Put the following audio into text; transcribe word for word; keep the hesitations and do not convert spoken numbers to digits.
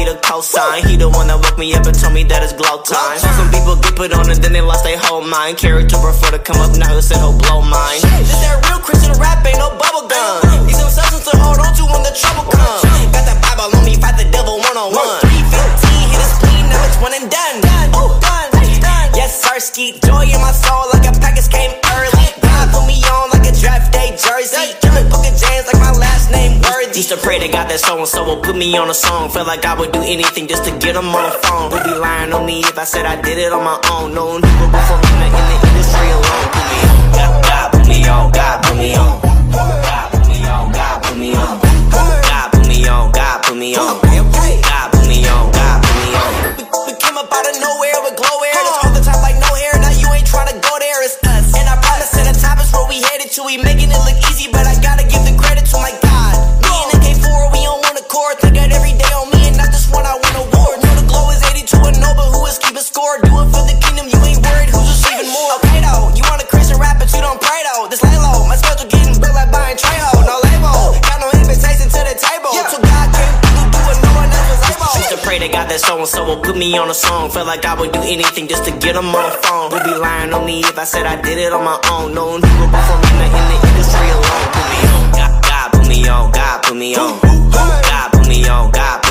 the cosign. He the one that woke me up and told me that it's glow time. Some people get put on and then they lost their whole mind. Character before to come up, now he'll say he'll blow mine. This that real Christian rap, ain't no bubble gum. Need some substance to hold on to when the trouble comes. Got that Bible on me, fight the devil one on one. three fifteen, hit a spleen, now it's one and done. Ooh, done, done. Yes, sir, skeet joy in my soul like a package came early. God put me on like a draft day jersey. Killing Booker James like my last name worthy. Used to pray to God that so-and-so will put me on a song. Felt like I would do anything just to get him on the phone. Would be lying on me if I said I did it on my own. No one who would before me in the industry alone. Put me on, God, God put me on, God put me on. God put me on, God put me on. God put me on, God put me on. God put me on, God put me on. We came up out of nowhere with glow hair. That's all the time like no hair. Now you ain't trying to go there, it's us. And I promise at the top is where we headed to. We making it look easy, but I gotta give the credit to my God. Me and the K four, we on one accord. Think that every day on me and not just when I win award. Know the glow is eighty-two and no, but who is keeping score? Do it for the kingdom, you ain't worried who's receiving more. Okay though, you want a Christian rap, but you don't pray though. This lay low, my schedule getting built like buying Trejo. No label, got no invitation to the table. To God came through, do what no one else was able. Used to pray to God that so-and-so will put me on a song. Felt like I would do anything just to get him on the phone. Would be lying on me if I said I did it on my own. No one who would before me in the, in the industry alone. Put me on, God, God put me on, God put me on. God put me on, God